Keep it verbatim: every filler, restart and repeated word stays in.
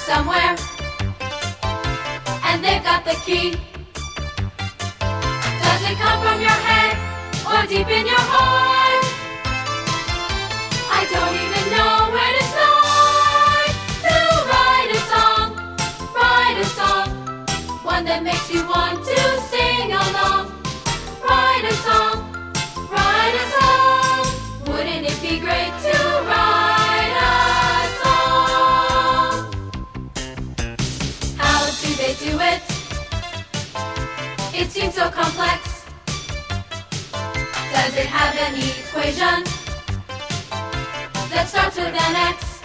somewhere, and they've got the key. Does it come from your head or deep in your heart? I don't even know where to start to write a song, write a song, one that makes you want to sing along. Write a song, write a song, wouldn't it be great to write a song? How do they do it? It seems so complex. Does it have an equation that starts with an X?